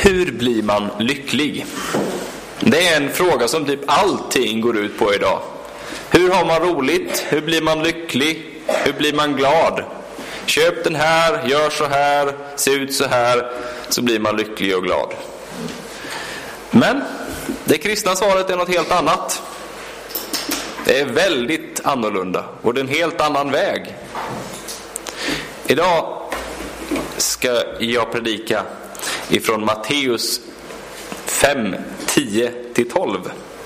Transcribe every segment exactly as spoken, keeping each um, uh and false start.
Hur blir man lycklig? Det är en fråga som typ allting går ut på idag. Hur har man roligt? Hur blir man lycklig? Hur blir man glad? Köp den här, gör så här, se ut så här, så blir man lycklig och glad. Men det kristna svaret är något helt annat. Det är väldigt annorlunda och det är en helt annan väg. Idag ska jag predika ifrån Matteus fem, tio till tolv.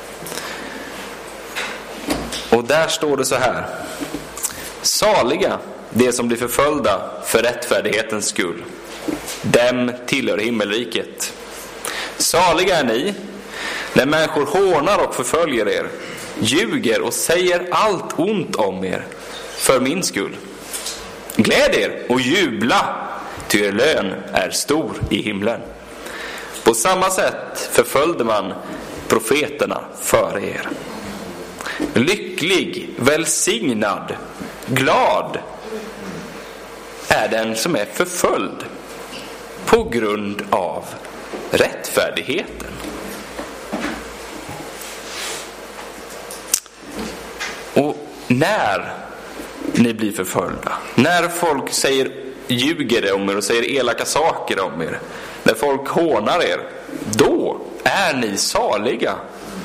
Och där står det så här: saliga de som blir förföljda för rättfärdighetens skull, dem tillhör himmelriket. Saliga är ni när människor hånar och förföljer er, ljuger och säger allt ont om er för min skull. Gläd er och jubla, ty er lön är stor i himlen. På samma sätt förföljde man profeterna före er. Lycklig, välsignad, glad är den som är förföljd på grund av rättfärdigheten. Och när ni blir förföljda, när folk säger ljuger om er och säger elaka saker om er, när folk hånar er, då är ni saliga.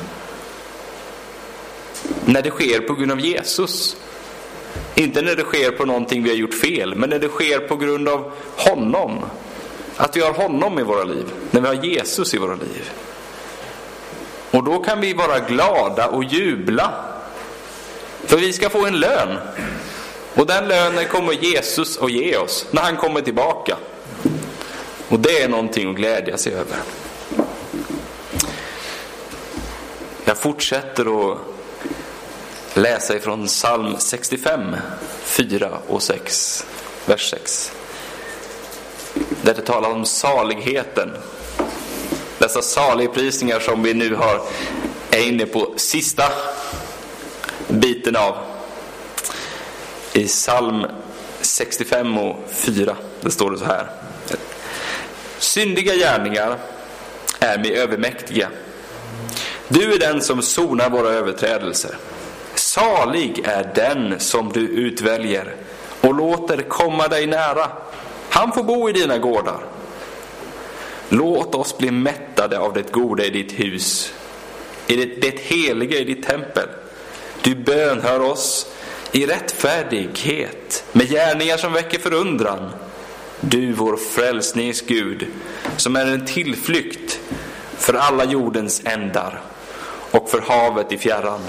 När det sker på grund av Jesus. Inte när det sker på någonting vi har gjort fel, men när det sker på grund av honom. Att vi har honom i våra liv, när vi har Jesus i våra liv. Och då kan vi vara glada och jubla. För vi ska få en lön. Och den lönen kommer Jesus att ge oss när han kommer tillbaka. Och det är någonting att glädja sig över. Jag fortsätter att läsa ifrån psalm sextiofem, fyra och sex, vers sex. Där det talar om saligheten. Dessa saligprisningar som vi nu har är inne på sista biten av. I psalm sextiofem och fyra, det står det så här: syndiga gärningar är mig övermäktiga. Du är den som sonar våra överträdelser. Salig är den som du utväljer och låter komma dig nära. Han får bo i dina gårdar. Låt oss bli mättade av det goda i ditt hus, i det, det heliga i ditt tempel. Du bönhör oss i rättfärdighet med gärningar som väcker förundran. Du, vår frälsnings Gud, som är en tillflykt för alla jordens ändar och för havet i fjärran.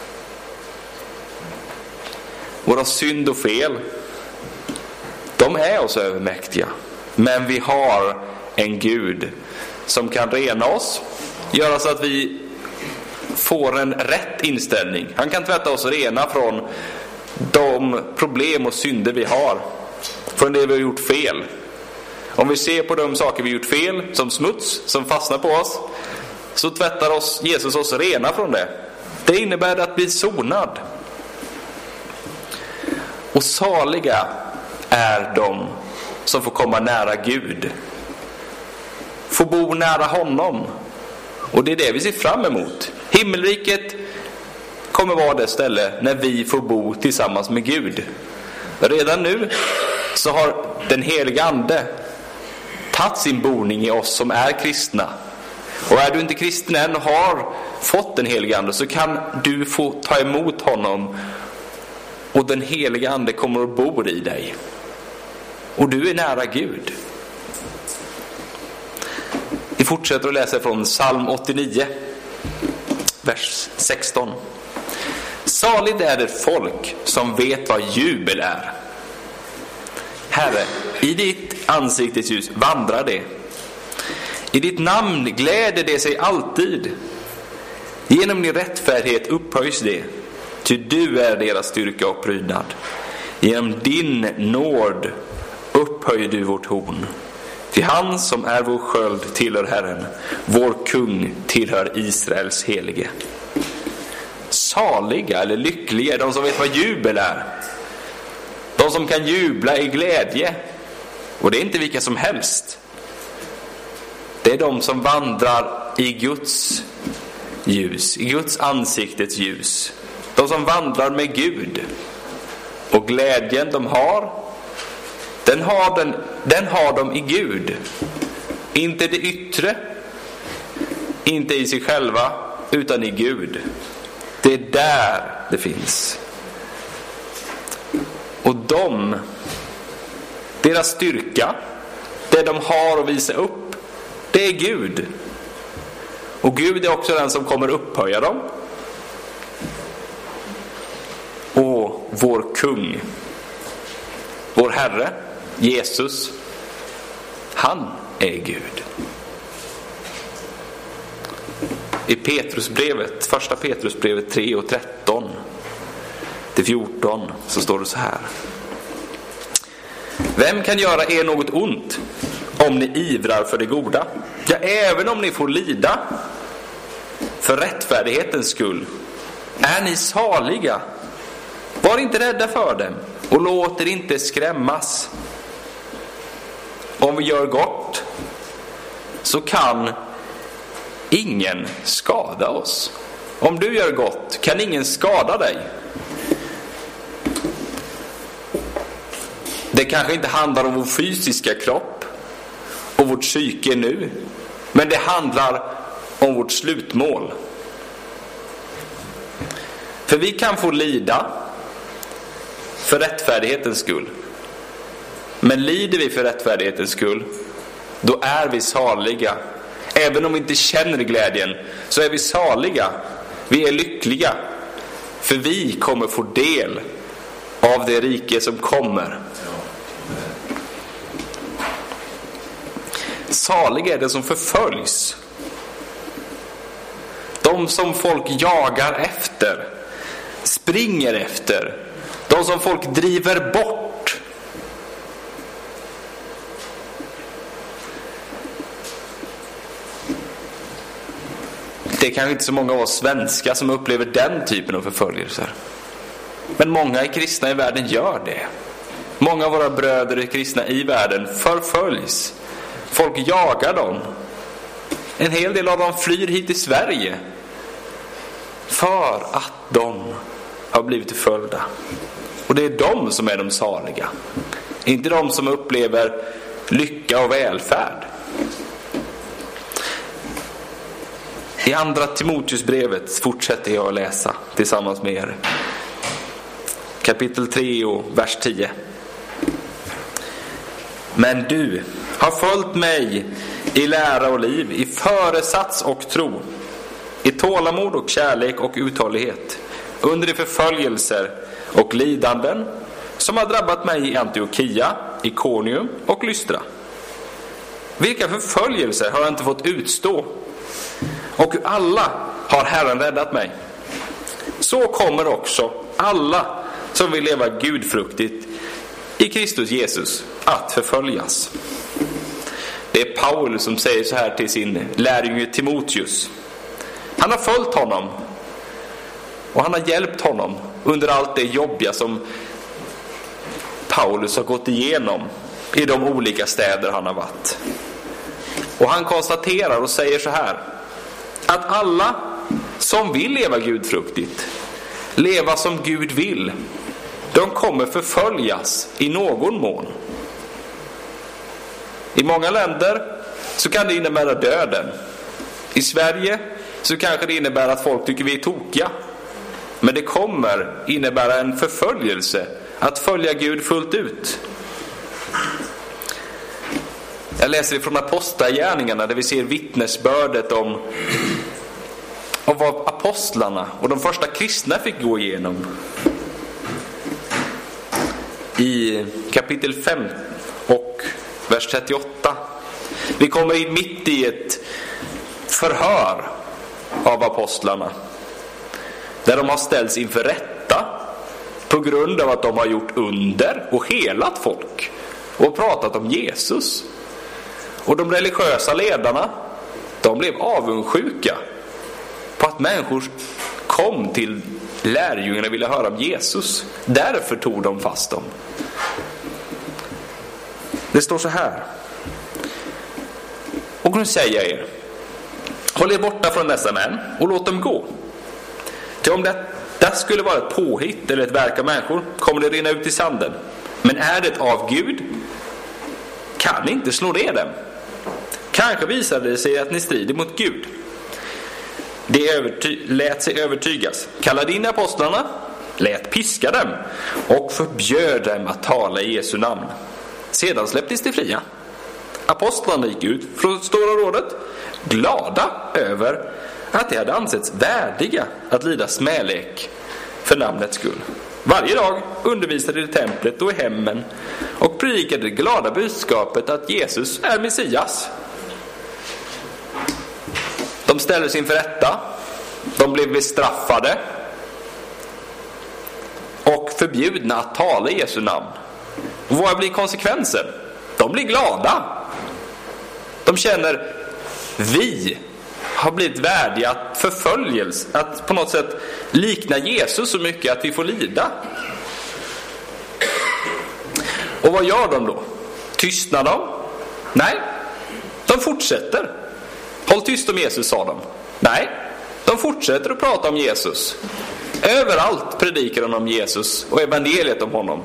Våra synd och fel, de är oss övermäktiga. Men vi har en Gud som kan rena oss, göra så att vi får en rätt inställning. Han kan tvätta oss rena från de problem och synder vi har, från det vi har gjort fel. Om vi ser på de saker vi har gjort fel som smuts som fastnar på oss, så tvättar oss Jesus oss rena från det. Det innebär att bli sonad. Och saliga är de som får komma nära Gud, får bo nära honom. Och det är det vi ser fram emot. Himmelriket kommer vara det ställe när vi får bo tillsammans med Gud. Redan nu så har den heliga ande tagit sin boning i oss som är kristna. Och är du inte kristen än och har fått den heliga ande, så kan du få ta emot honom. Och den heliga ande kommer att bo i dig. Och du är nära Gud. Vi fortsätter att läsa från psalm åttionio, vers sexton. Saligt är det folk som vet vad jubel är. Herre, i ditt ansiktes ljus vandrar det. I ditt namn gläder det sig alltid. Genom din rättfärdighet upphöjs det. Ty du är deras styrka och prydnad. Genom din nåd upphöjer du vårt horn. Ty han som är vår sköld tillhör Herren. Vår kung tillhör Israels helige. Saliga eller lyckliga är de som vet vad jubel är. De som kan jubla i glädje. Och det är inte vilka som helst. Det är de som vandrar i Guds ljus, i Guds ansiktets ljus. De som vandrar med Gud. Och glädjen de har, den har, den, den har de i Gud. Inte det yttre, inte i sig själva, utan i Gud. Det är där det finns. Och de, deras styrka, det de har att visa upp, det är Gud. Och Gud är också den som kommer upphöja dem. Och vår kung, vår Herre, Jesus, han är Gud. I Petrusbrevet, första Petrusbrevet tre och tretton till fjorton så står det så här: vem kan göra er något ont om ni ivrar för det goda? Ja, även om ni får lida för rättfärdighetens skull är ni saliga. Var inte rädda för dem och låt er inte skrämmas. Om vi gör gott så kan ingen skada oss. Om du gör gott kan ingen skada dig. Det kanske inte handlar om vår fysiska kropp och vårt psyke nu, men det handlar om vårt slutmål. För vi kan få lida för rättfärdighetens skull. Men lider vi för rättfärdighetens skull, då är vi saliga. Även om vi inte känner glädjen, så är vi saliga. Vi är lyckliga. För vi kommer få del av det rike som kommer. Saliga är det som förföljs. De som folk jagar efter, springer efter. De som folk driver bort. Det är kanske inte så många av oss svenskar som upplever den typen av förföljelser. Men många kristna i världen gör det. Många av våra bröder i kristna i världen förföljs. Folk jagar dem. En hel del av dem flyr hit till Sverige för att de har blivit förföljda. Och det är de som är de saliga. Inte de som upplever lycka och välfärd. I andra Timoteusbrevet fortsätter jag att läsa tillsammans med er. Kapitel tre och vers tio. Men du har följt mig i lära och liv, i föresats och tro, i tålamod och kärlek och uthållighet, under de förföljelser och lidanden som har drabbat mig i Antiochia, Ikonium och Lystra. Vilka förföljelser har jag inte fått utstå? Och alla har Herren räddat mig. Så kommer också alla som vill leva gudfruktigt i Kristus Jesus att förföljas. Det är Paulus som säger så här till sin lärjunge Timoteus. Han har följt honom och han har hjälpt honom under allt det jobbiga som Paulus har gått igenom i de olika städer han har varit. Och han konstaterar och säger så här: att alla som vill leva gudfruktigt, leva som Gud vill, de kommer förföljas i någon mån. I många länder så kan det innebära döden. I Sverige så kanske det innebär att folk tycker vi är tokiga. Men det kommer innebära en förföljelse att följa Gud fullt ut. Jag läser ifrån Apostlagärningarna där vi ser vittnesbördet om, om vad apostlarna och de första kristna fick gå igenom. I kapitel fem och vers trettioåtta. Vi kommer in mitt i ett förhör av apostlarna, där de har ställts inför rätta på grund av att de har gjort under och helat folk och pratat om Jesus. Och de religiösa ledarna, de blev avundsjuka på att människor kom till lärjungarna och ville höra om Jesus. Därför tog de fast dem. Det står så här: Och nu säger jag er, håll er borta från dessa män och låt dem gå. Till om det, det skulle vara ett påhitt eller ett verk av människor kommer det rinna ut i sanden. Men är det av Gud kan ni inte slå ner dem. Kanske visade det sig att ni strider mot Gud. Det överty- lät sig övertygas. Kallade in apostlarna, lät piska dem och förbjöd dem att tala i Jesu namn. Sedan släpptes de fria. Apostlarna gick ut från Stora rådet glada över att de hade ansetts värdiga att lida smälek för namnets skull. Varje dag undervisade de i templet och i hemmen och predikade det glada budskapet att Jesus är Messias. De ställdes inför rätta. De blev bestraffade och förbjudna att tala i Jesu namn. Och vad blir konsekvensen? De blir glada. De känner, vi har blivit värdiga att förföljelse, att på något sätt likna Jesus så mycket att vi får lida. Och vad gör de då? Tystnar de? Nej, de fortsätter. Håll tyst om Jesus, sa de. Nej, de fortsätter att prata om Jesus. Överallt predikar de om Jesus och evangeliet om honom.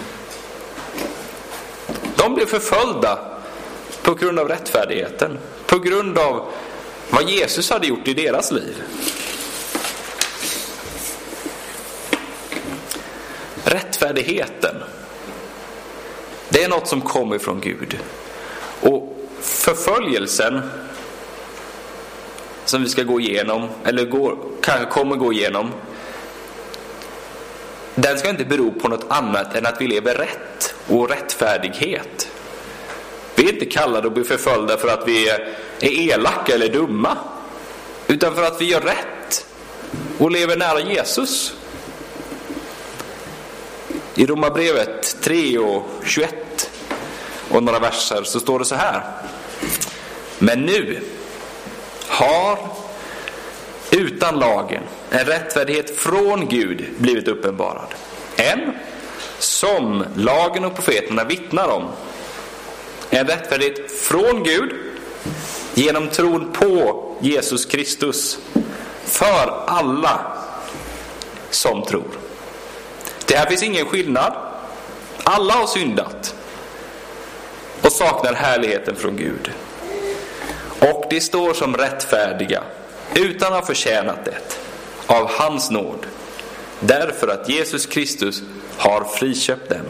De blev förföljda på grund av rättfärdigheten, på grund av vad Jesus hade gjort i deras liv. Rättfärdigheten, det är något som kommer från Gud. Och förföljelsen som vi ska gå igenom, eller går, kanske kommer gå igenom, den ska inte bero på något annat än att vi lever rätt och rättfärdighet. Vi är inte kallade att bli förföljda för att vi är elaka eller dumma, utan för att vi gör rätt och lever nära Jesus. I Romarbrevet tre och tjugoett och några verser så står det så här: men nu har utan lagen en rättfärdighet från Gud blivit uppenbarad. En som lagen och profeterna vittnar om. En rättfärdighet från Gud genom tron på Jesus Kristus för alla som tror. Det här finns ingen skillnad. Alla har syndat och saknar härligheten från Gud. Och de står som rättfärdiga utan att ha förtjänat det av hans nåd, därför att Jesus Kristus har friköpt dem.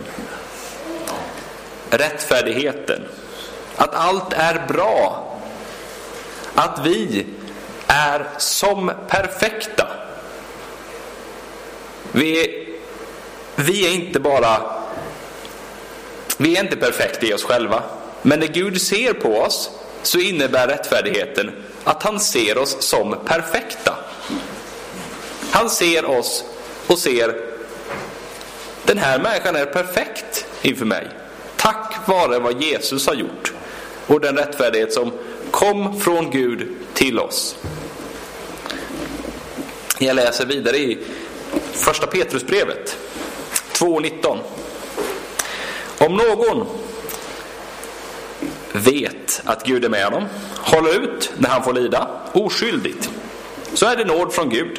Rättfärdigheten, att allt är bra, att vi är som perfekta. Vi, vi är inte bara vi är inte perfekta i oss själva, men när Gud ser på oss så innebär rättfärdigheten att han ser oss som perfekta. Han ser oss och ser, den här människan är perfekt inför mig, tack vare vad Jesus har gjort och den rättfärdighet som kom från Gud till oss. Jag läser vidare i första Petrusbrevet två nitton. Om någon vet att Gud är med honom, håller ut när han får lida oskyldigt, så är det nåd från Gud.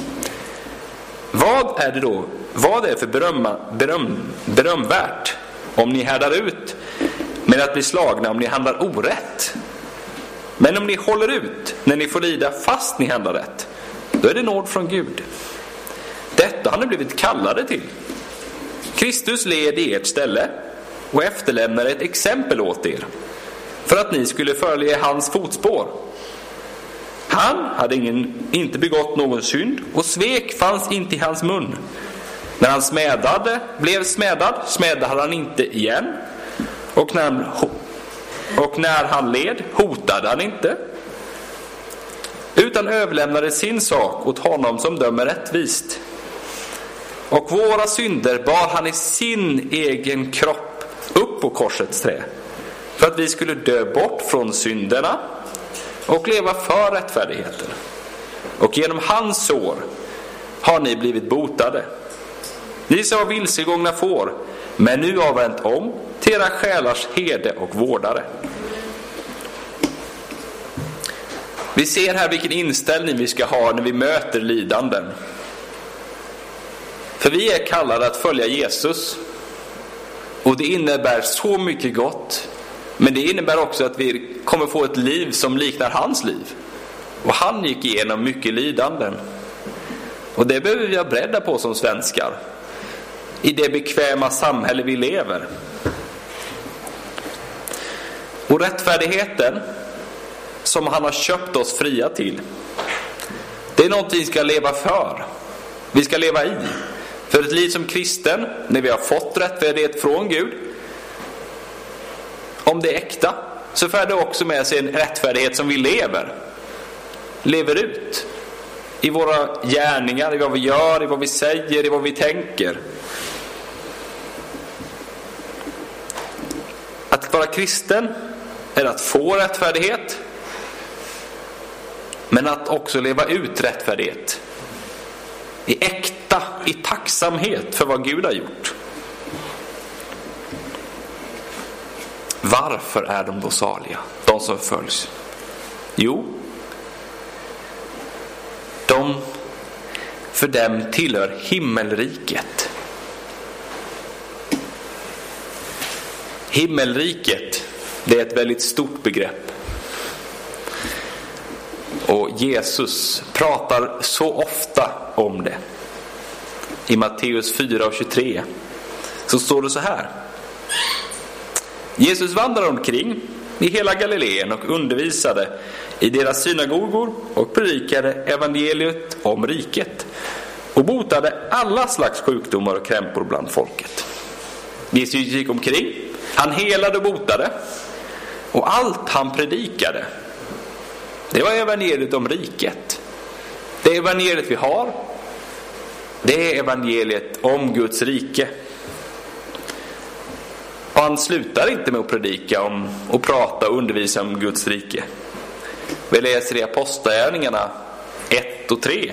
Vad är det då? Vad är det för berömma, beröm, berömvärt om ni härdar ut med att bli slagna om ni handlar orätt? Men om ni håller ut när ni får lida fast ni handlar rätt, då är det nåd från Gud. Detta har ni blivit kallade till. Kristus led i ert ställe och efterlämnade ett exempel åt er, för att ni skulle följa hans fotspår. Han hade ingen, inte begått någon synd, och svek fanns inte i hans mun. När han smädade, blev smädad, smädade han inte igen. Och när, och när han led, hotade han inte, utan överlämnade sin sak åt honom som dömer rättvist. Och våra synder bar han i sin egen kropp upp på korsets trä, för att vi skulle dö bort från synderna och leva för rättfärdigheten. Och genom hans sår har ni blivit botade. Ni som var vilsegångna får, men nu har vänt om till era själars herde och vårdare. Vi ser här vilken inställning vi ska ha när vi möter lidanden. För vi är kallade att följa Jesus. Och det innebär så mycket gott. Men det innebär också att vi kommer få ett liv som liknar hans liv. Och han gick igenom mycket lidanden. Och det behöver vi vara beredda på som svenskar. I det bekväma samhälle vi lever. Och rättfärdigheten som han har köpt oss fria till, det är något vi ska leva för. Vi ska leva i. För ett liv som kristen, när vi har fått rättfärdighet från Gud, om det är äkta, så för det också med sig en rättfärdighet som vi lever. Lever ut. I våra gärningar, i vad vi gör, i vad vi säger, i vad vi tänker. Att vara kristen är att få rättfärdighet, men att också leva ut rättfärdighet. I äkta, i tacksamhet för vad Gud har gjort. Varför är de då saliga, de som följs? Jo, de, för dem tillhör himmelriket. Himmelriket, det är ett väldigt stort begrepp. Och Jesus pratar så ofta om det. I Matteus fyra och tjugotre så står det så här. Jesus vandrade omkring i hela Galileen och undervisade i deras synagogor och predikade evangeliet om riket och botade alla slags sjukdomar och krämpor bland folket. Jesus gick omkring, han helade och botade, och allt han predikade, det var evangeliet om riket. Det är evangeliet vi har. Det är evangeliet om Guds rike. Och han slutar inte med att predika om och prata och undervisa om Guds rike. Vi läser i Apostlagärningarna ett och tre.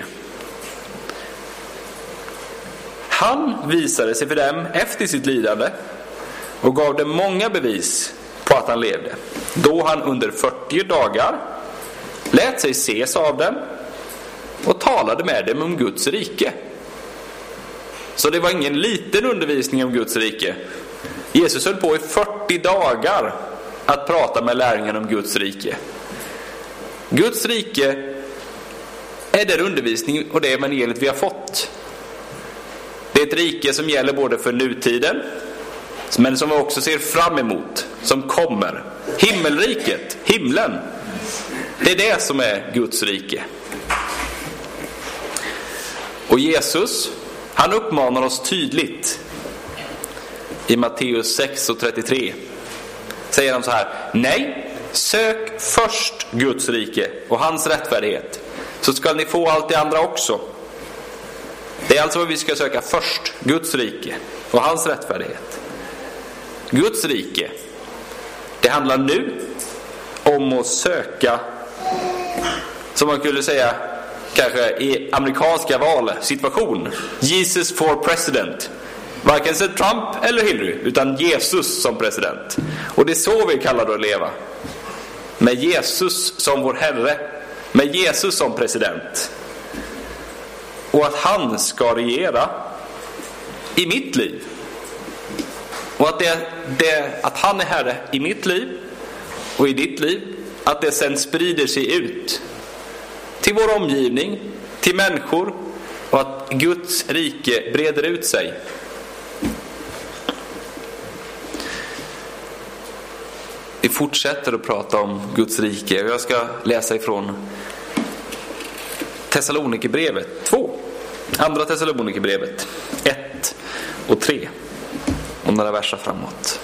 Han visade sig för dem efter sitt lidande och gav dem många bevis på att han levde. Då han under fyrtio dagar lät sig ses av dem och talade med dem om Guds rike. Så det var ingen liten undervisning om Guds rike. Jesus höll på i fyrtio dagar att prata med lärjungarna om Guds rike. Guds rike är den undervisning och det evangeliet vi har fått. Det är ett rike som gäller både för nutiden, men som vi också ser fram emot, som kommer. Himmelriket, himlen, det är det som är Guds rike. Och Jesus, han uppmanar oss tydligt i Matteus sex och trettiotre. Säger han så här: nej, sök först Guds rike och hans rättfärdighet, så ska ni få allt det andra också. Det är alltså vad vi ska söka först: Guds rike och hans rättfärdighet. Guds rike, det handlar nu om att söka, som man skulle säga kanske i amerikanska valsituation, Jesus for president. Varken så Trump eller Hillary, utan Jesus som president. Och det är så vi kallar det att leva. Med Jesus som vår Herre, med Jesus som president. Och att han ska regera i mitt liv. Och att, det, det, att han är Herre i mitt liv och i ditt liv, att det sen sprider sig ut till vår omgivning, till människor, och att Guds rike breder ut sig. Vi fortsätter att prata om Guds rike. Jag ska läsa ifrån Thessalonikerbrevet två. Andra Thessalonikerbrevet ett och tre. Och några verser framåt.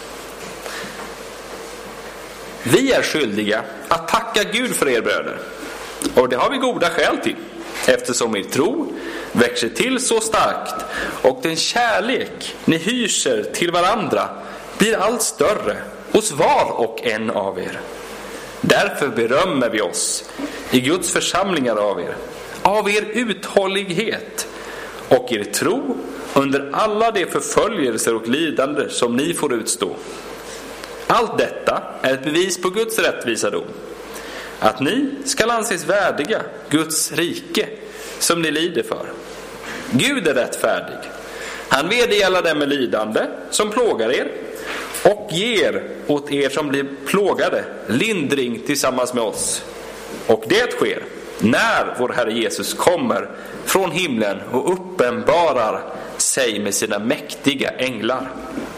Vi är skyldiga att tacka Gud för er bröder. Och det har vi goda skäl till, eftersom er tro växer till så starkt och den kärlek ni hyser till varandra blir allt större hos var och en av er. Därför berömmer vi oss i Guds församlingar av er, av er uthållighet och er tro under alla de förföljelser och lidande som ni får utstå. Allt detta är ett bevis på Guds rättvisa dom. att ni skall anses värdiga Guds rike som ni lider för. Gud är rättfärdig. Han vedergäller dem med lidande som plågar er och ger åt er som blir plågade lindring tillsammans med oss. Och det sker när vår Herre Jesus kommer från himlen och uppenbarar sig med sina mäktiga änglar.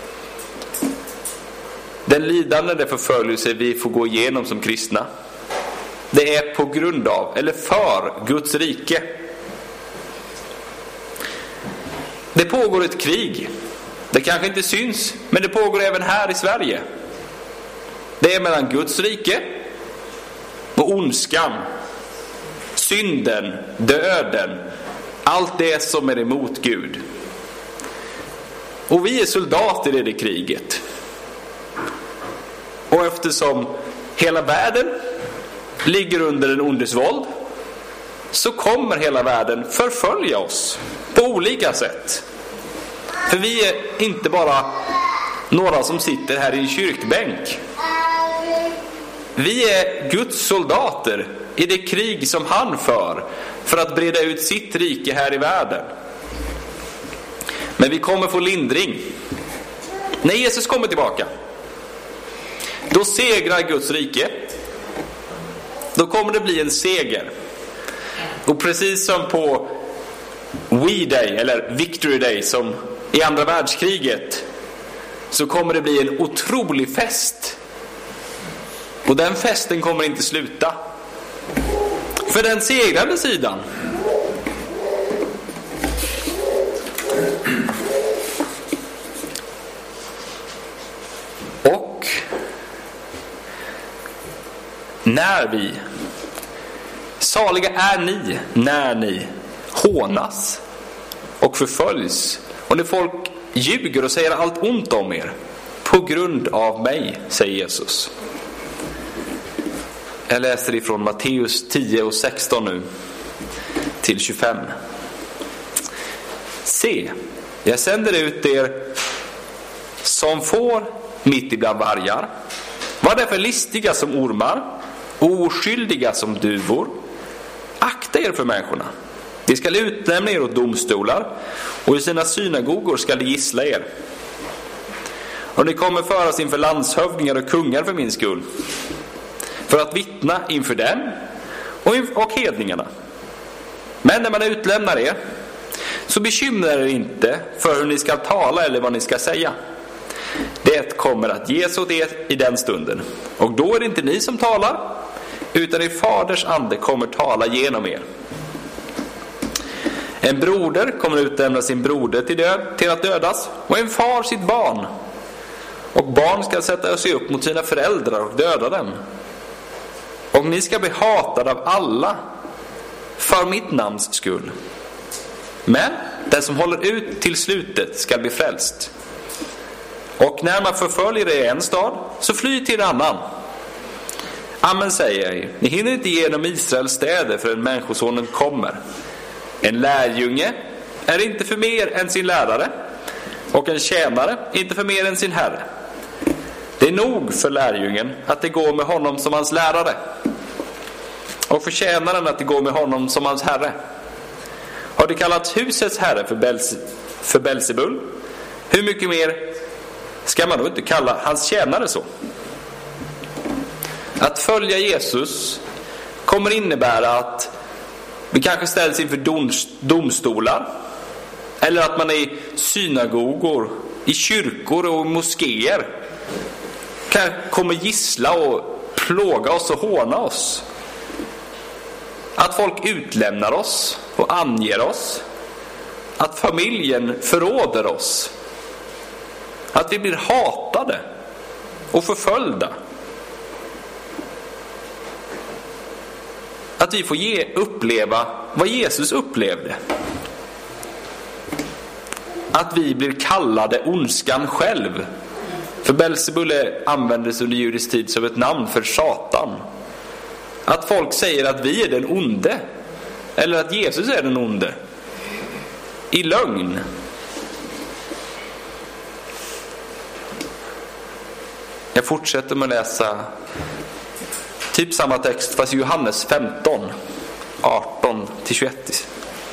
Den lidande, det förföljelse vi får gå igenom som kristna, det är på grund av eller för Guds rike. Det pågår ett krig. Det kanske inte syns, men det pågår även här i Sverige. Det är mellan Guds rike och ondskan, synden, döden, allt det som är emot Gud. Och vi är soldater i det kriget. Och eftersom hela världen ligger under en ondes våld, så kommer hela världen förfölja oss på olika sätt. För vi är inte bara några som sitter här i en kyrkbänk. Vi är Guds soldater i det krig som han för för att breda ut sitt rike här i världen. Men vi kommer få lindring. När Jesus kommer tillbaka, då segrar Guds rike. Då kommer det bli en seger. Och precis som på We-Day eller Victory Day som i andra världskriget, så kommer det bli en otrolig fest. Och den festen kommer inte sluta. För den segrande sidan, och när vi, saliga är ni när ni hånas och förföljs, och när folk ljuger och säger allt ont om er på grund av mig, säger Jesus. Jag läser ifrån Matteus tio och sexton nu till tjugofem. Se, jag sänder ut er som får mitt ibland vargar. Var därför listiga som ormar och oskyldiga som duvor. Akta er för människorna. De ska utlämna er åt domstolar, och i sina synagogor ska de gissla er. Och ni kommer föras inför landshövdingar och kungar för min skull, för att vittna inför dem och, och hedningarna. Men när man utlämnar er, så bekymrar er inte för hur ni ska tala eller vad ni ska säga. Det kommer att ges åt er i den stunden. Och då är det inte ni som talar, utan er faders ande kommer tala genom er. En broder kommer utlämna sin broder till, död, till att dödas, och en far sitt barn. Och barn ska sätta sig upp mot sina föräldrar och döda dem. Och ni ska bli hatade av alla för mitt namns skull. Men den som håller ut till slutet ska bli frälst. Och när man förföljer er i en stad, så fly till en annan. Amen, säger jag er, ni hinner inte igenom Israels städer förrän människosonen kommer. En lärjunge är inte för mer än sin lärare, och en tjänare inte för mer än sin herre. Det är nog för lärjungen att det går med honom som hans lärare, och för tjänaren att det går med honom som hans herre. Har det kallat husets herre för, Bels- för Belzebul, hur mycket mer ska man då inte kalla hans tjänare så? Att följa Jesus kommer innebära att vi kanske ställs inför domstolar, eller att man är i synagogor, i kyrkor och moskéer kommer gissla och plåga oss och håna oss. Att folk utlämnar oss och anger oss. Att familjen förråder oss. Att vi blir hatade och förföljda. Att vi får ge, uppleva vad Jesus upplevde. Att vi blir kallade ondskan själv. För Belzebul användes under judisk tid som ett namn för Satan. Att folk säger att vi är den onde, eller att Jesus är den onde, i lögn. Jag fortsätter med att läsa Typ samma text fast i Johannes femton, arton till tjugoett.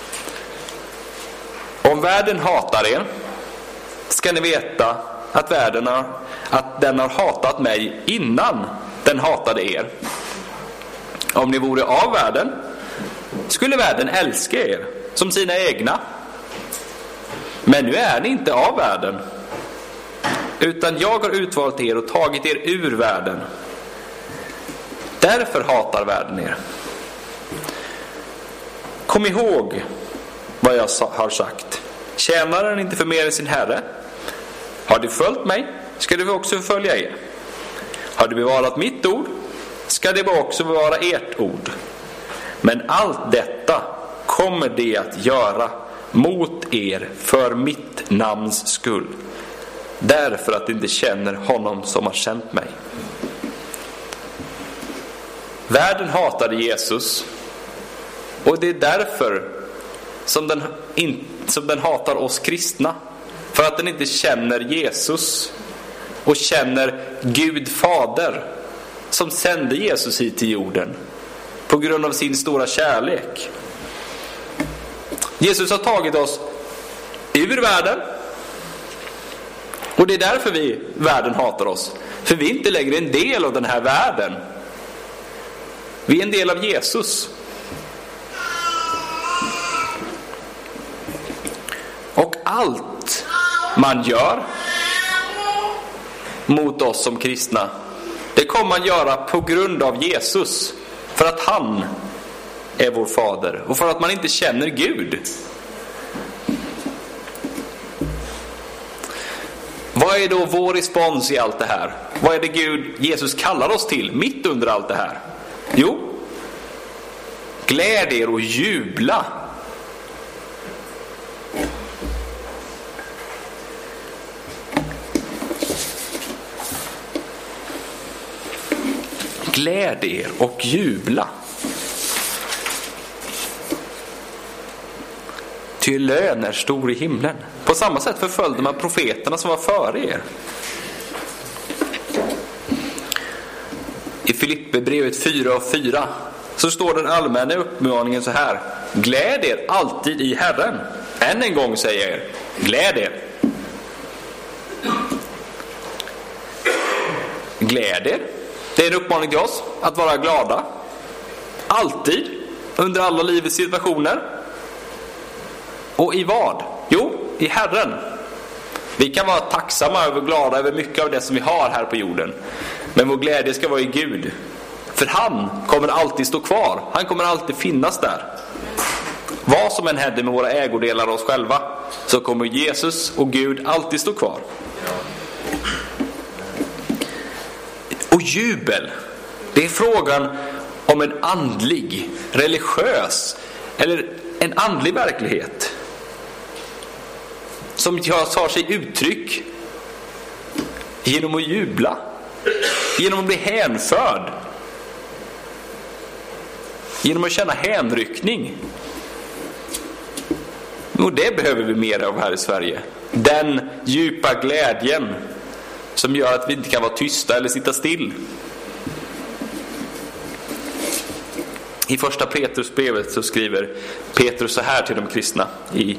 Om världen hatar er ska ni veta att världen har, att den har hatat mig innan den hatade er. Om ni vore av världen skulle världen älska er som sina egna. Men nu är ni inte av världen, utan jag har utvalt er och tagit er ur världen. Därför hatar världen er. Kom ihåg vad jag har sagt. Tjänaren inte för mer än sin herre. Har du följt mig ska du också följa er. Har du bevarat mitt ord ska det också bevara ert ord. Men allt detta kommer det att göra mot er för mitt namns skull. Därför att de inte känner honom som har sänt mig. Världen hatade Jesus. Och det är därför som den, in, som den hatar oss kristna. För att den inte känner Jesus. Och känner Gud fader som sände Jesus hit till jorden. På grund av sin stora kärlek. Jesus har tagit oss ur världen. Och det är därför vi, världen hatar oss. För vi är inte längre en del av den här världen. Vi är en del av Jesus. Och allt man gör mot oss som kristna, det kommer man göra på grund av Jesus. För att han är vår fader. Och för att man inte känner Gud. Vad är då vår respons i allt det här? Vad är det Gud, Jesus kallar oss till mitt under allt det här? Jo, gläd er och jubla. Gläd er och jubla. Ty lön är stor i himlen. På samma sätt förföljde man profeterna som var före er. I Filipperbrevet fyra och fyra så står den allmänna uppmaningen så här: gläd er alltid i Herren. Än en gång säger jag er, gläd er. Gläd er. Det är en uppmaning till oss att vara glada. Alltid. Under alla livets situationer. Och i vad? Jo, i Herren. Vi kan vara tacksamma och glada över mycket av det som vi har här på jorden. Men vår glädje ska vara i Gud. För han kommer alltid stå kvar. Han kommer alltid finnas där. Vad som än händer med våra ägodelar och oss själva, så kommer Jesus och Gud alltid stå kvar. Och jubel, det är frågan om en andlig, religiös eller en andlig verklighet som tar sig uttryck genom att jubla, genom att bli hänförd, genom att känna hänryckning. Och det behöver vi mer av här i Sverige. Den djupa glädjen som gör att vi inte kan vara tysta eller sitta still. I första Petrusbrevet så skriver Petrus så här till de kristna i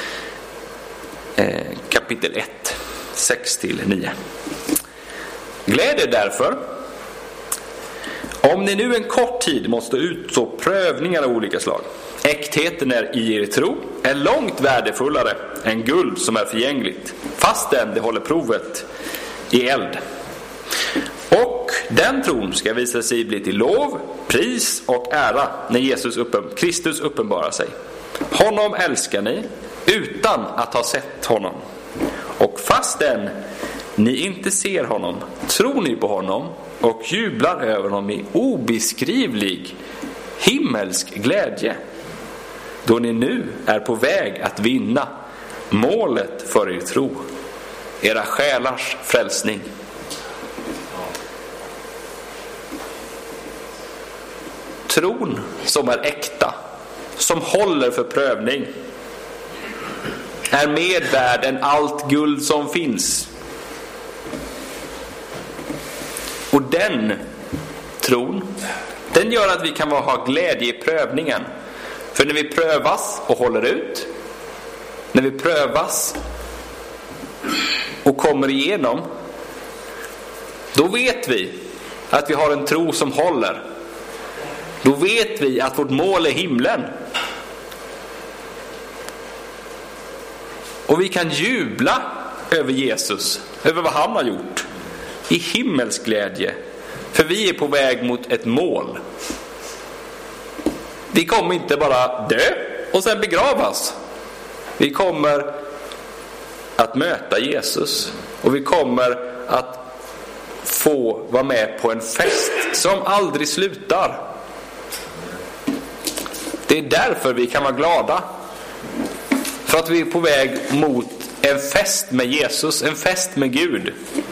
eh, kapitel ett, sex till nio. Gläd er därför, om ni nu en kort tid måste utstå prövningar av olika slag. Äktheten är i er tro är långt värdefullare än guld som är förgängligt, fastän det håller provet i eld. Och den tron ska visa sig bli till lov, pris och ära när Jesus uppen, Kristus uppenbarar sig. Honom älskar ni utan att ha sett honom. Och fastän ni inte ser honom tror ni på honom och jublar över honom i obeskrivlig himmelsk glädje, då ni nu är på väg att vinna målet för er tro, era själars frälsning. Tron som är äkta, som håller för prövning, är mer värd än allt guld som finns. Och den tron, den gör att vi kan ha glädje i prövningen. För när vi prövas och håller ut, när vi prövas och kommer igenom, då vet vi att vi har en tro som håller. Då vet vi att vårt mål är himlen. Och vi kan jubla över Jesus, över vad han har gjort, i himmelsglädje. För vi är på väg mot ett mål. Vi kommer inte bara dö och sen begravas. Vi kommer att möta Jesus. Och vi kommer att få vara med på en fest som aldrig slutar. Det är därför vi kan vara glada. För att vi är på väg mot en fest med Jesus, en fest med Gud.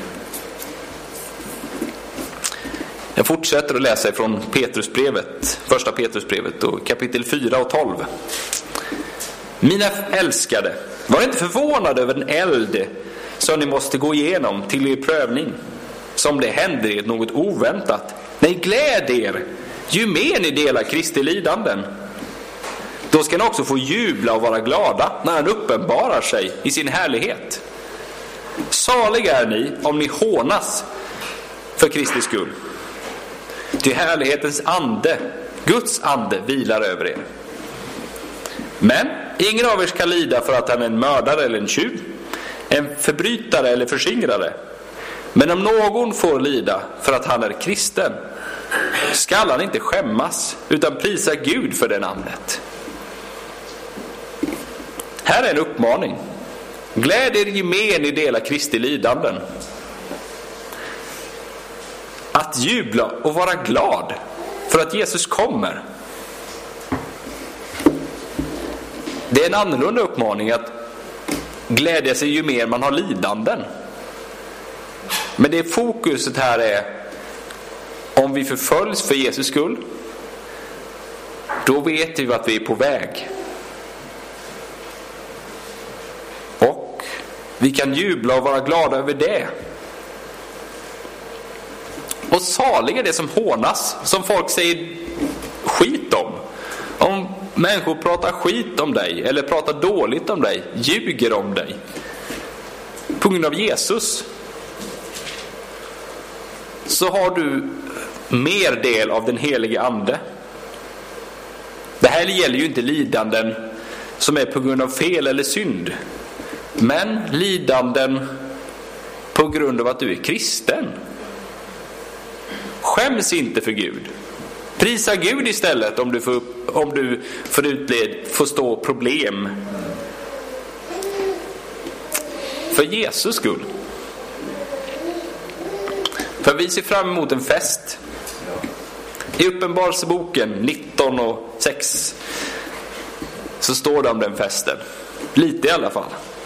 Jag fortsätter att läsa från Petrusbrevet, första Petrusbrevet, och kapitel fyra och tolv. Mina älskade, var inte förvånade över den eld som ni måste gå igenom till er prövning, som det händer er något oväntat. Nej, gläd er, ju mer ni delar Kristi lidanden. Då ska ni också få jubla och vara glada när han uppenbarar sig i sin härlighet. Saliga är ni om ni hånas för Kristi skull. Till härlighetens ande, Guds ande, vilar över er. Men ingen av er ska lida för att han är en mördare eller en tjuv, en förbrytare eller förskingrare. Men om någon får lida för att han är kristen, skall han inte skämmas, utan prisa Gud för det namnet. Här är en uppmaning. Gläd er ju mer ni delar Kristi lidanden. Att jubla och vara glad för att Jesus kommer. Det är en annorlunda uppmaning att glädja sig ju mer man har lidanden. Men det fokuset här är, om vi förföljs för Jesus skull, då vet vi att vi är på väg. Och vi kan jubla och vara glada över det. Och salig är det som hånas, som folk säger skit om. Om människor pratar skit om dig eller pratar dåligt om dig, ljuger om dig på grund av Jesus, så har du mer del av den helige ande. Det här gäller ju inte lidanden som är på grund av fel eller synd, men lidanden på grund av att du är kristen. Skäms inte för Gud. Prisa Gud istället om du får, om du får utled, får stå problem för Jesus skull. För vi ser fram emot en fest. I Uppenbarelseboken nitton och sex så står det om den festen. Lite i alla fall.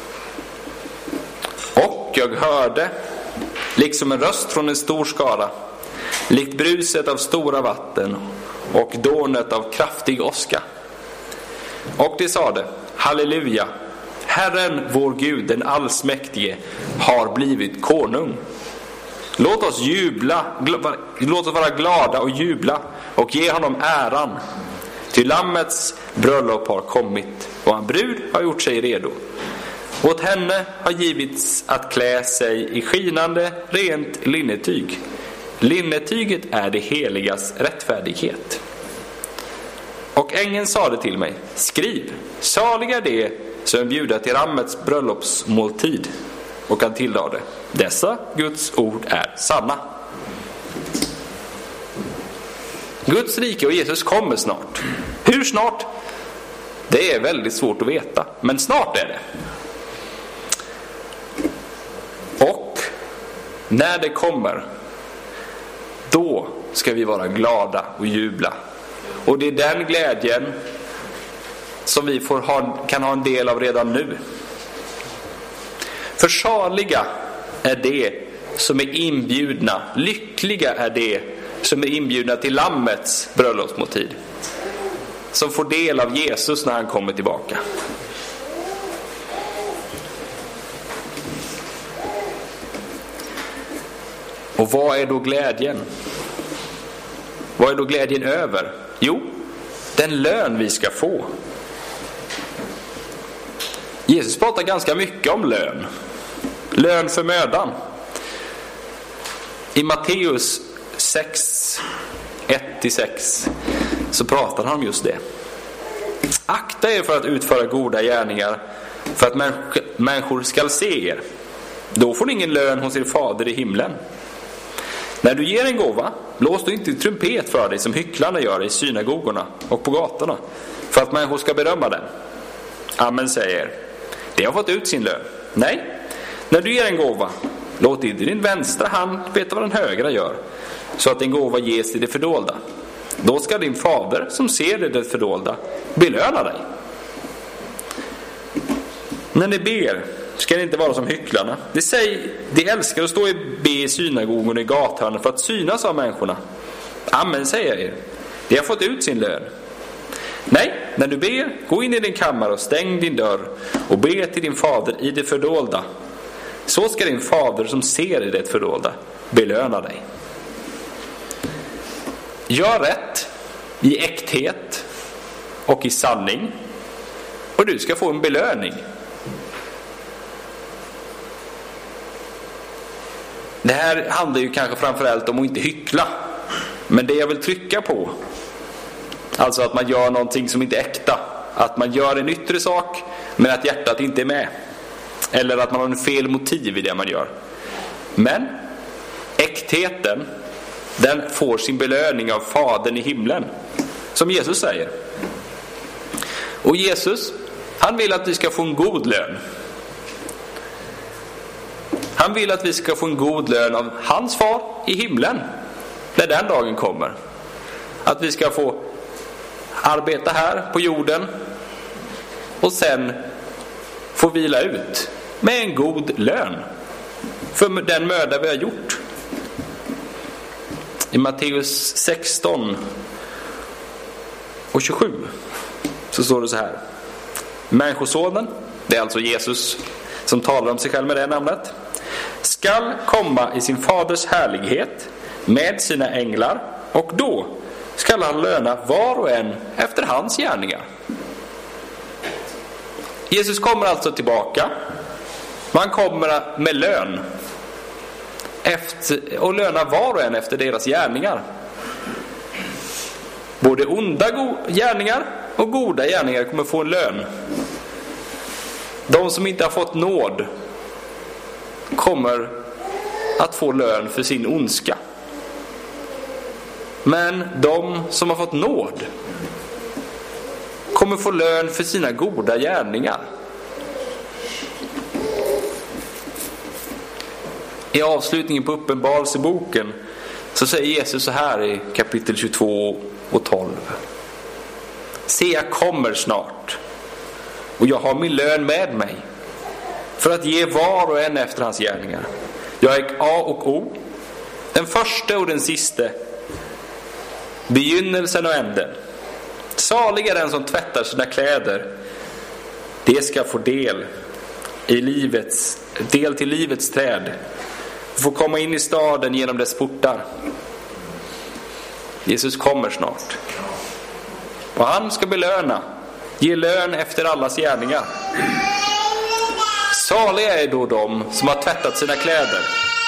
Och jag hörde liksom en röst från en stor skara, likt bruset av stora vatten och dånet av kraftig åska. Och det sade: Halleluja, Herren vår Gud, den allsmäktige, har blivit konung. Låt oss jubla, gl- låt oss vara glada och jubla och ge honom äran. Till lammets bröllop har kommit och en brud har gjort sig redo. Åt henne har givits att klä sig i skinande, rent linnetyg. Linnetyget är det heligas rättfärdighet. Och ängeln sade till mig: skriv, saliga det som bjuder till lammets bröllopsmåltid. Och han tillade: dessa Guds ord är sanna. Guds rike och Jesus kommer snart. Hur snart? Det är väldigt svårt att veta, men snart är det. Och när det kommer, då ska vi vara glada och jubla. Och det är den glädjen som vi får ha, kan ha en del av redan nu. För saliga är det som är inbjudna, lyckliga är det som är inbjudna till lammets bröllopsmåltid, som får del av Jesus när han kommer tillbaka. Och vad är då glädjen? Vad är då glädjen över? Jo, den lön vi ska få. Jesus pratar ganska mycket om lön. Lön för mödan. I Matteus sex, ett till sex så pratar han om just det. Akta er för att utföra goda gärningar för att människ- människor ska se er. Då får ni ingen lön hos er fader i himlen. När du ger en gåva, blås du inte i trumpet för dig som hycklarna gör i synagogorna och på gatorna, för att människor ska berömma den. Amen, säger. Det har fått ut sin lön. Nej, när du ger en gåva, låt inte din vänstra hand veta vad den högra gör, så att din gåva ges till det fördolda. Då ska din fader som ser det, det fördolda belöna dig. När ni ber ska ni inte vara som hycklarna. De, säger, de älskar att stå och be i synagogorna i gathörnen för att synas av människorna. Amen, säger jag er. De har fått ut sin lön. Nej, när du ber, gå in i din kammare och stäng din dörr och be till din fader i det fördolda. Så ska din fader som ser i det fördolda belöna dig. Gör rätt i äkthet och i sanning, och du ska få en belöning. Det här handlar ju kanske framförallt om att inte hyckla. Men det jag vill trycka på, alltså att man gör någonting som inte är äkta. Att man gör en yttre sak men att hjärtat inte är med. Eller att man har en fel motiv i det man gör. Men äktheten, den får sin belöning av Fadern i himlen, som Jesus säger. Och Jesus, han vill att vi ska få en god lön. Han vill att vi ska få en god lön av hans far i himlen när den dagen kommer. Att vi ska få arbeta här på jorden och sen få vila ut med en god lön för den möda vi har gjort. I Matteus sexton och tjugosju så står det så här: Människosonen, det är alltså Jesus som talar om sig själv med det namnet, skall komma i sin faders härlighet med sina änglar, och då skall han löna var och en efter hans gärningar. Jesus kommer alltså tillbaka. Man kommer med lön efter, och löna var och en efter deras gärningar. Både onda go- gärningar och goda gärningar kommer få en lön. De som inte har fått nåd kommer att få lön för sin ondska. Men de som har fått nåd kommer få lön för sina goda gärningar. I avslutningen på Uppenbarelseboken så säger Jesus så här i kapitel tjugotvå och tolv: Se, jag kommer snart, och jag har min lön med mig för att ge var och en efter hans gärningar. Jag är A och O, den första och den siste, begynnelsen och änden. Salig är den som tvättar sina kläder. Det ska få del i livets del till livets träd och få komma in i staden genom dess portar. Jesus kommer snart, och han ska belöna, ge lön efter allas gärningar. Saliga är då de som har tvättat sina kläder.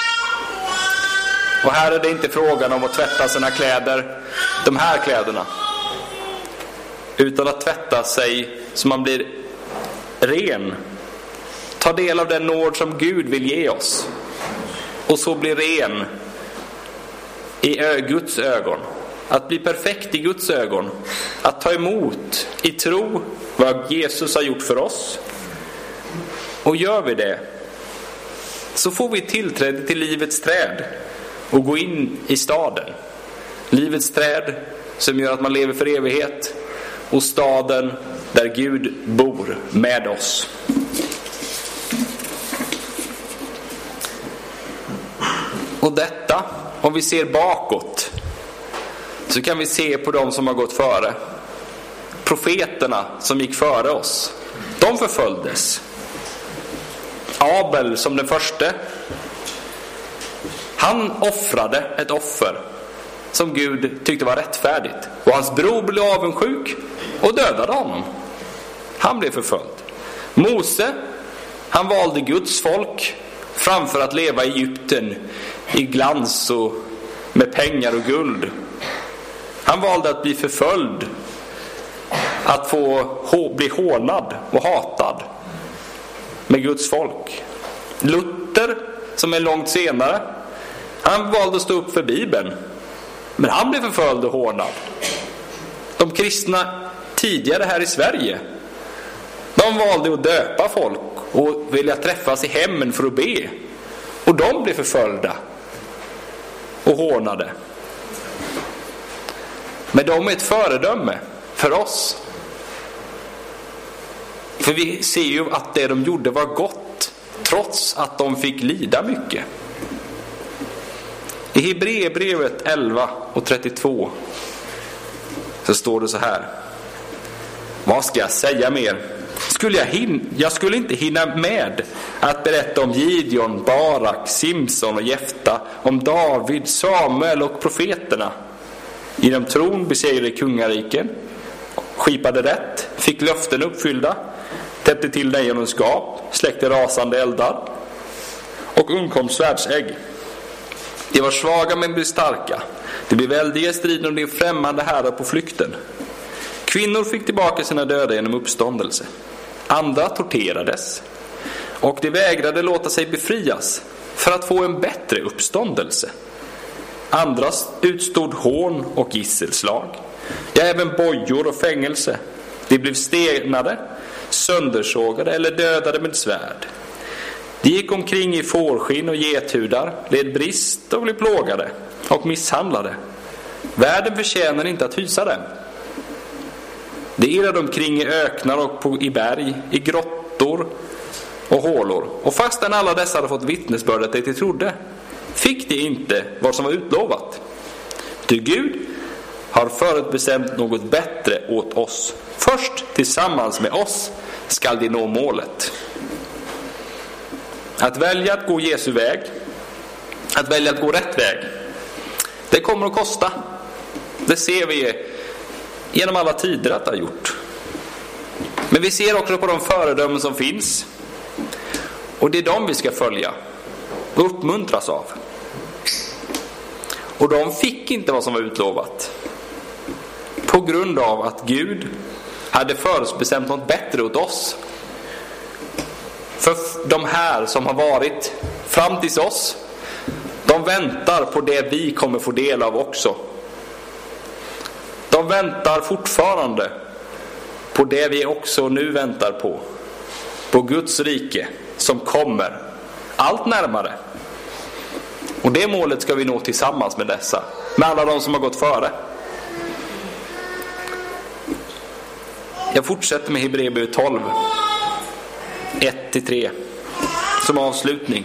Och här är det inte frågan om att tvätta sina kläder, de här kläderna, utan att tvätta sig så man blir ren. Ta del av den nåd som Gud vill ge oss, och så bli ren i Guds ögon. Att bli perfekt i Guds ögon. Att ta emot i tro vad Jesus har gjort för oss. Och gör vi det, så får vi tillträde till livets träd och gå in i staden. Livets träd som gör att man lever för evighet, och staden där Gud bor med oss. Och detta, om vi ser bakåt, så kan vi se på de som har gått före. Profeterna som gick före oss, de förföljdes. Abel som den första, han offrade ett offer som Gud tyckte var rättfärdigt. Och hans bror blev avundsjuk och dödade honom. Han blev förföljd. Mose, han valde Guds folk framför att leva i Egypten i glans och med pengar och guld. Han valde att bli förföljd, att få bli hånad och hatad med Guds folk. Luther, som är långt senare, han valde att stå upp för Bibeln, men han blev förföljd och hånad. De kristna tidigare här i Sverige, de valde att döpa folk och vilja träffas i hemmen för att be, och de blev förföljda och hånade. Men de är ett föredöme för oss. För vi ser ju att det de gjorde var gott, trots att de fick lida mycket. I Hebreerbrevet elva och trettiotvå så står det så här: vad ska jag säga mer? Skulle jag, hin- jag skulle inte hinna med att berätta om Gideon, Barak, Simson och Jefta, om David, Samuel och profeterna. Genom tron besegrade kungariken, skipade rätt, fick löften uppfyllda, täppte till lejonskap, släckte rasande eldar och undkom svärdsägg. De var svaga men blev starka. Det blev väldiga strider om de främmande herrar på flykten. Kvinnor fick tillbaka sina döda genom uppståndelse. Andra torterades, och de vägrade låta sig befrias för att få en bättre uppståndelse. Andra utstod hån och gisselslag, ja, även bojor och fängelse. De blev stenade, söndersågade eller dödade med svärd. De gick omkring i fårskinn och gethudar, led brist och blev plågade och misshandlade. Världen förtjänar inte att hysa dem. De irrade omkring i öknar och på, i berg, i grottor och hålor. Och fastän alla dessa hade fått vittnesbörd att de trodde, fick de inte vad som var utlovat. Ty Gud har förutbestämt något bättre åt oss. Först tillsammans med oss skall de nå målet. Att välja att gå Jesu väg, att välja att gå rätt väg, det kommer att kosta. Det ser vi genom alla tider att det har gjort. Men vi ser också på de föredömen som finns, och det är dem vi ska följa och uppmuntras av. Och de fick inte vad som var utlovat, på grund av att Gud hade förutbestämt något bättre åt oss. För de här som har varit fram till oss, de väntar på det vi kommer få del av också. De väntar fortfarande på det vi också nu väntar på. På Guds rike som kommer allt närmare. Och det målet ska vi nå tillsammans med dessa, med alla de som har gått före. Jag fortsätter med Hebreerbrevet tolv, ett till tre som avslutning.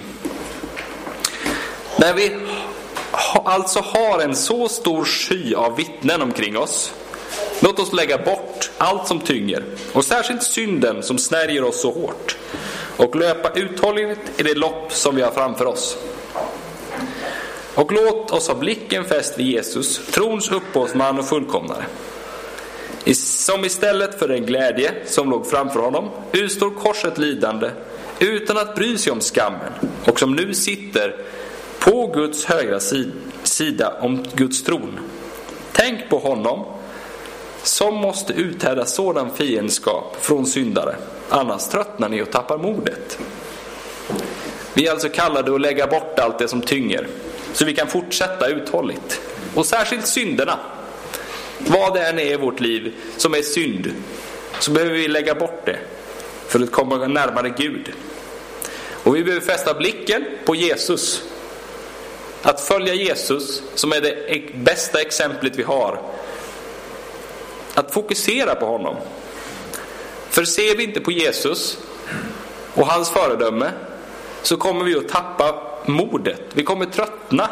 När vi alltså har en så stor sky av vittnen omkring oss, låt oss lägga bort allt som tynger, och särskilt synden som snärjer oss så hårt, och löpa uthålligt i det lopp som vi har framför oss. Och låt oss ha blicken fäst vid Jesus, trons upphovsman och fullkomnare, som istället för den glädje som låg framför honom utstod korset lidande utan att bry sig om skammen, och som nu sitter på Guds högra sida om Guds tron. Tänk på honom som måste uthärda sådan fiendskap från syndare, annars tröttnar ni och tappar modet. Vi är alltså kallade att lägga bort allt det som tynger, så vi kan fortsätta uthålligt. Och särskilt synderna. Vad det än är i vårt liv som är synd, så behöver vi lägga bort det för att komma närmare Gud. Och vi behöver fästa blicken på Jesus. Att följa Jesus, som är det bästa exemplet vi har. Att fokusera på honom. För ser vi inte på Jesus och hans föredöme, så kommer vi att tappa modet. Vi kommer tröttna.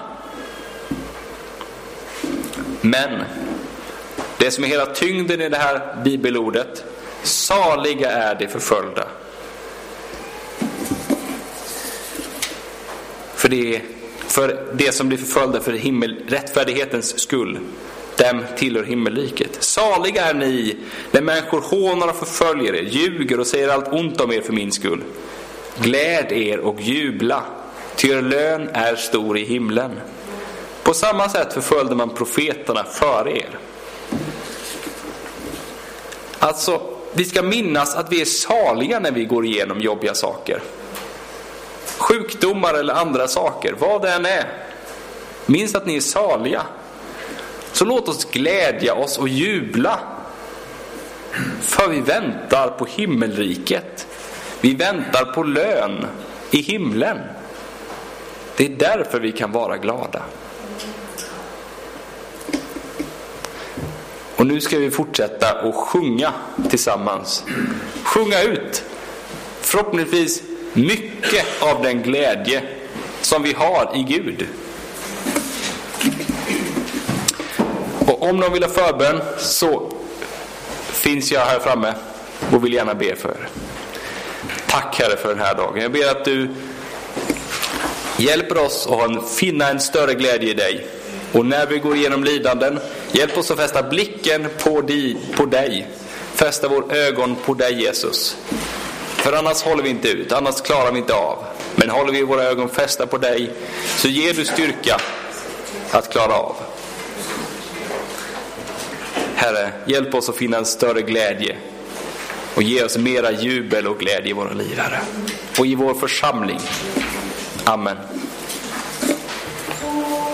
Men det som är hela tyngden i det här bibelordet: saliga är de förföljda, för det är för det som blir förföljda för himmel, rättfärdighetens skull. Dem tillhör himmelriket. Saliga är ni när människor hånar och förföljer er, ljuger och säger allt ont om er för min skull. Gläd er och jubla, ty er lön är stor i himlen. På samma sätt förföljde man profeterna före er. Alltså, vi ska minnas att vi är saliga när vi går igenom jobbiga saker. Sjukdomar eller andra saker, vad det än är. Minns att ni är saliga. Så låt oss glädja oss och jubla. För vi väntar på himmelriket. Vi väntar på lön i himlen. Det är därför vi kan vara glada. Och nu ska vi fortsätta att sjunga tillsammans. Sjunga ut. Förhoppningsvis mycket av den glädje som vi har i Gud. Och om någon vill ha förbön så finns jag här framme och vill gärna be för er. Tack Herre för den här dagen. Jag ber att du hjälper oss att finna en större glädje i dig. Och när vi går igenom lidanden, hjälp oss att fästa blicken på dig, på dig. Fästa vår ögon på dig Jesus. För annars håller vi inte ut, annars klarar vi inte av. Men håller vi våra ögon fästa på dig så ger du styrka att klara av. Herre, hjälp oss att finna en större glädje och ge oss mera jubel och glädje i våra liv, Herre. Och i vår församling. Amen.